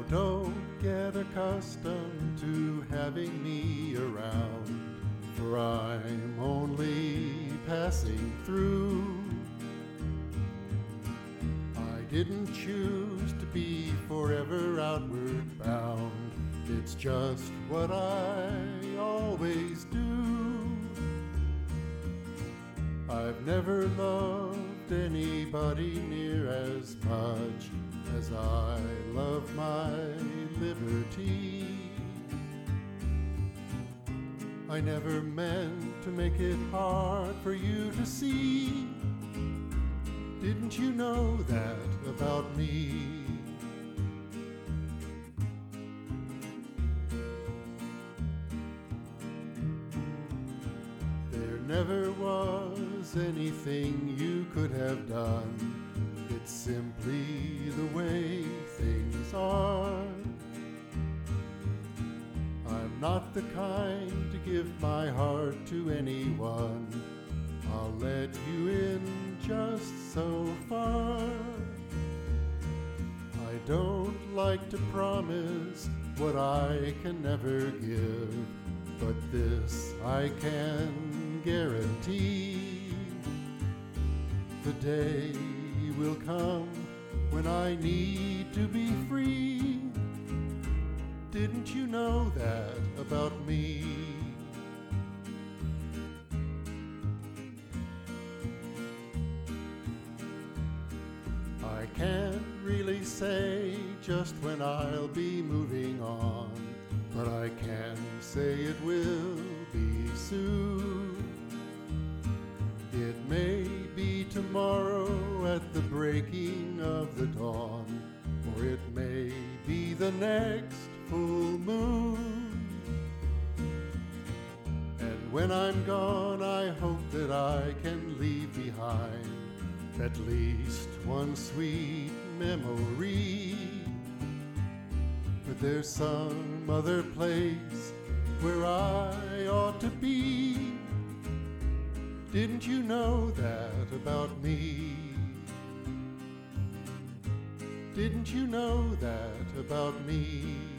don't get accustomed to having me around, for I'm only passing through. I didn't choose to be forever outward bound. It's just what I always do. I've never loved anybody near as much as I love my liberty. I never meant to make it hard for you to see. Didn't you know that about me? There never was anything you could have done. It's simply the way things are. I'm not the kind to give my heart to anyone. I'll let you in just so far. I don't like to promise what I can never give, but this I can guarantee. The day will come when I need to be free. Didn't you know that about me? I can't really say just when I'll be moving on, but I can say it will be soon. It may be tomorrow at the breaking of the dawn, or it may be the next full moon. And when I'm gone, I hope that I can leave behind at least one sweet memory. But there's some other place where I ought to be. Didn't you know that about me? Didn't you know that about me?